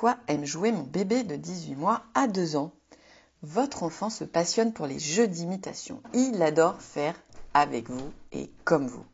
quoi aime jouer mon bébé de 18 mois à 2 ans? Votre enfant se passionne pour les jeux d'imitation. Il adore faire avec vous et comme vous.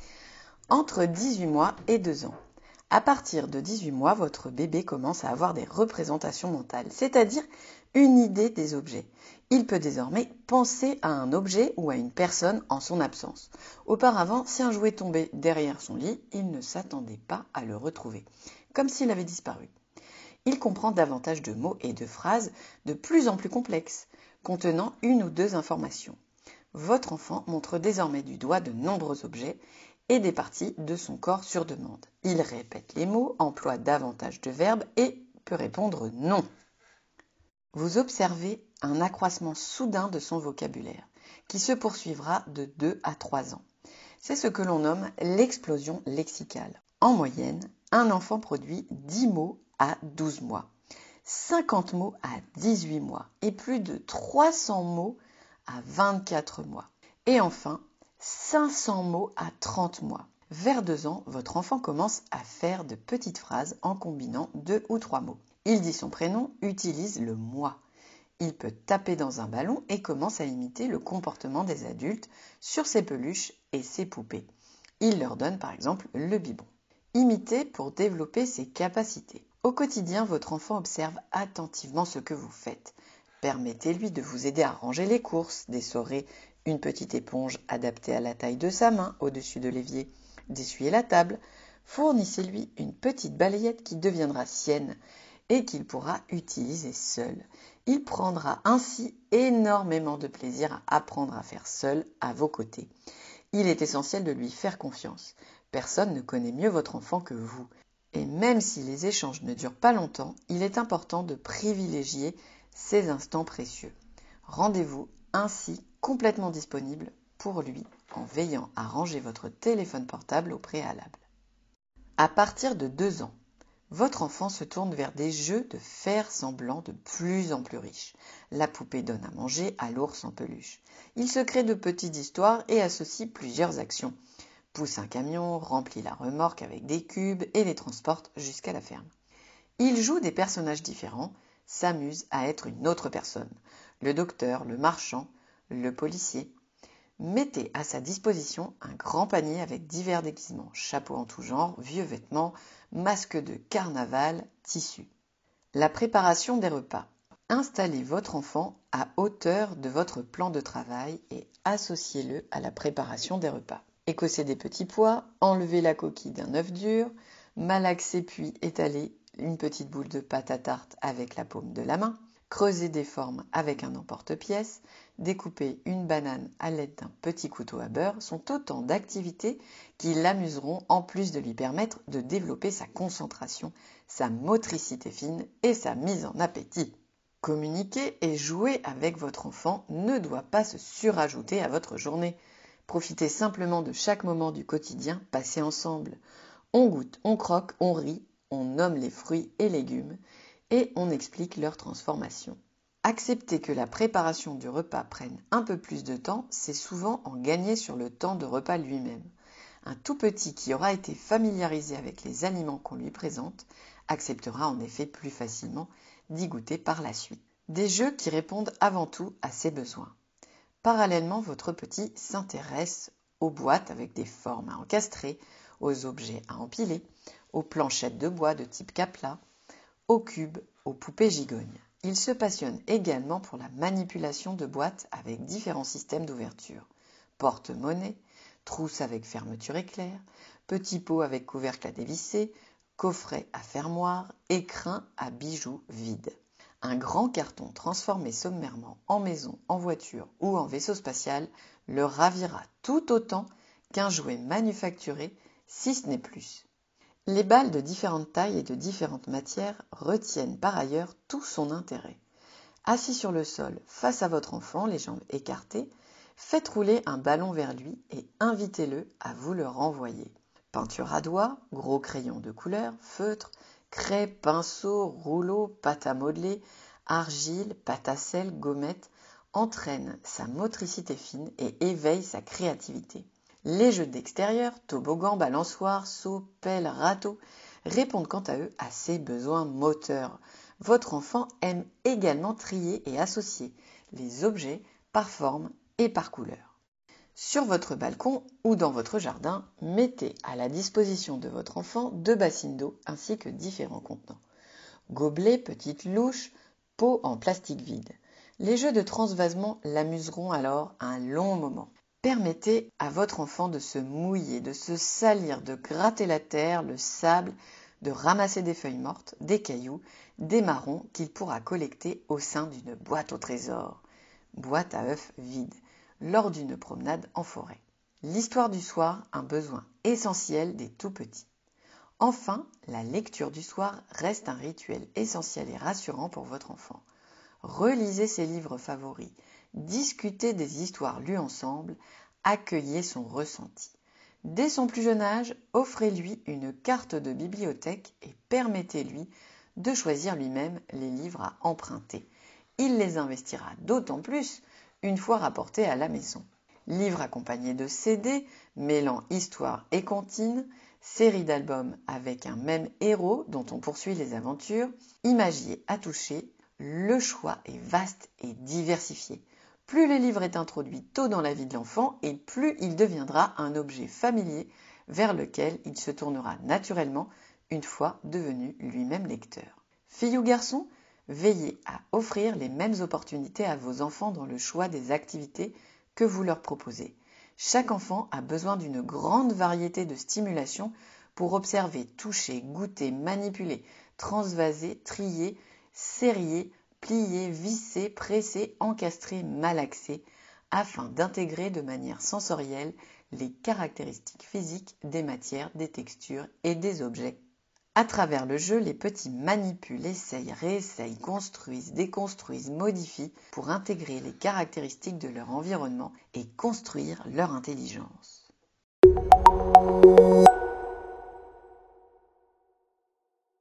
Entre 18 mois et 2 ans. À partir de 18 mois, votre bébé commence à avoir des représentations mentales, c'est-à-dire une idée des objets. Il peut désormais penser à un objet ou à une personne en son absence. Auparavant, si un jouet tombait derrière son lit, il ne s'attendait pas à le retrouver, comme s'il avait disparu. Il comprend davantage de mots et de phrases de plus en plus complexes, contenant une ou deux informations. Votre enfant montre désormais du doigt de nombreux objets et des parties de son corps sur demande. Il répète les mots, emploie davantage de verbes et peut répondre non. Vous observez un accroissement soudain de son vocabulaire, qui se poursuivra de 2 à 3 ans. C'est ce que l'on nomme l'explosion lexicale. En moyenne, un enfant produit 10 mots à 12 mois, 50 mots à 18 mois et plus de 300 mots à 24 mois. Et enfin, 500 mots à 30 mois. Vers 2 ans, votre enfant commence à faire de petites phrases en combinant 2 ou 3 mots. Il dit son prénom, utilise le moi. Il peut taper dans un ballon et commence à imiter le comportement des adultes sur ses peluches et ses poupées. Il leur donne par exemple le biberon. Imitez pour développer ses capacités. Au quotidien, votre enfant observe attentivement ce que vous faites. Permettez-lui de vous aider à ranger les courses, d'essorer une petite éponge adaptée à la taille de sa main au-dessus de l'évier, d'essuyer la table. Fournissez-lui une petite balayette qui deviendra sienne et qu'il pourra utiliser seul. Il prendra ainsi énormément de plaisir à apprendre à faire seul à vos côtés. Il est essentiel de lui faire confiance. Personne ne connaît mieux votre enfant que vous. Et même si les échanges ne durent pas longtemps, il est important de privilégier ces instants précieux. Rendez-vous ainsi complètement disponible pour lui en veillant à ranger votre téléphone portable au préalable. À partir de 2 ans, votre enfant se tourne vers des jeux de faire semblant de plus en plus riches. La poupée donne à manger à l'ours en peluche. Il se crée de petites histoires et associe plusieurs actions. Pousse un camion, remplit la remorque avec des cubes et les transporte jusqu'à la ferme. Il joue des personnages différents, s'amuse à être une autre personne. Le docteur, le marchand, le policier. Mettez à sa disposition un grand panier avec divers déguisements, chapeaux en tout genre, vieux vêtements, masques de carnaval, tissus. La préparation des repas. Installez votre enfant à hauteur de votre plan de travail et associez-le à la préparation des repas. Écossez des petits pois, enlevez la coquille d'un œuf dur, malaxez puis étalez une petite boule de pâte à tarte avec la paume de la main, creusez des formes avec un emporte-pièce, découpez une banane à l'aide d'un petit couteau à beurre sont autant d'activités qui l'amuseront en plus de lui permettre de développer sa concentration, sa motricité fine et sa mise en appétit. Communiquer et jouer avec votre enfant ne doit pas se surajouter à votre journée. Profitez simplement de chaque moment du quotidien passé ensemble. On goûte, on croque, on rit, on nomme les fruits et légumes et on explique leur transformation. Accepter que la préparation du repas prenne un peu plus de temps, c'est souvent en gagner sur le temps de repas lui-même. Un tout petit qui aura été familiarisé avec les aliments qu'on lui présente acceptera en effet plus facilement d'y goûter par la suite. Des jeux qui répondent avant tout à ses besoins. Parallèlement, votre petit s'intéresse aux boîtes avec des formes à encastrer, aux objets à empiler, aux planchettes de bois de type Capla, aux cubes, aux poupées gigognes. Il se passionne également pour la manipulation de boîtes avec différents systèmes d'ouverture. Porte-monnaie, trousse avec fermeture éclair, petits pots avec couvercle à dévisser, coffret à fermoir, écrin à bijoux vides. Un grand carton transformé sommairement en maison, en voiture ou en vaisseau spatial le ravira tout autant qu'un jouet manufacturé, si ce n'est plus. Les balles de différentes tailles et de différentes matières retiennent par ailleurs tout son intérêt. Assis sur le sol, face à votre enfant, les jambes écartées, faites rouler un ballon vers lui et invitez-le à vous le renvoyer. Peinture à doigts, gros crayons de couleur, feutre, craie, pinceau, rouleau, pâte à modeler, argile, pâte à sel, gommette, entraîne sa motricité fine et éveille sa créativité. Les jeux d'extérieur, toboggan, balançoire, seau, pelle, râteau, répondent quant à eux à ses besoins moteurs. Votre enfant aime également trier et associer les objets par forme et par couleur. Sur votre balcon ou dans votre jardin, mettez à la disposition de votre enfant 2 bassines d'eau ainsi que différents contenants. Gobelets, petites louches, pots en plastique vide. Les jeux de transvasement l'amuseront alors un long moment. Permettez à votre enfant de se mouiller, de se salir, de gratter la terre, le sable, de ramasser des feuilles mortes, des cailloux, des marrons qu'il pourra collecter au sein d'une boîte au trésor, boîte à œufs vide, lors d'une promenade en forêt. L'histoire du soir, un besoin essentiel des tout-petits. Enfin, la lecture du soir reste un rituel essentiel et rassurant pour votre enfant. Relisez ses livres favoris, discutez des histoires lues ensemble, accueillez son ressenti. Dès son plus jeune âge, offrez-lui une carte de bibliothèque et permettez-lui de choisir lui-même les livres à emprunter. Il les investira d'autant plus une fois rapportés à la maison. Livres accompagnés de CD, mêlant histoire et comptine, série d'albums avec un même héros dont on poursuit les aventures, imagier à toucher, le choix est vaste et diversifié. Plus le livre est introduit tôt dans la vie de l'enfant et plus il deviendra un objet familier vers lequel il se tournera naturellement une fois devenu lui-même lecteur. Filles ou garçons, veillez à offrir les mêmes opportunités à vos enfants dans le choix des activités que vous leur proposez. Chaque enfant a besoin d'une grande variété de stimulation pour observer, toucher, goûter, manipuler, transvaser, trier, serrer, plier, visser, presser, encastrer, malaxer, afin d'intégrer de manière sensorielle les caractéristiques physiques des matières, des textures et des objets. À travers le jeu, les petits manipulent, essayent, réessayent, construisent, déconstruisent, modifient pour intégrer les caractéristiques de leur environnement et construire leur intelligence.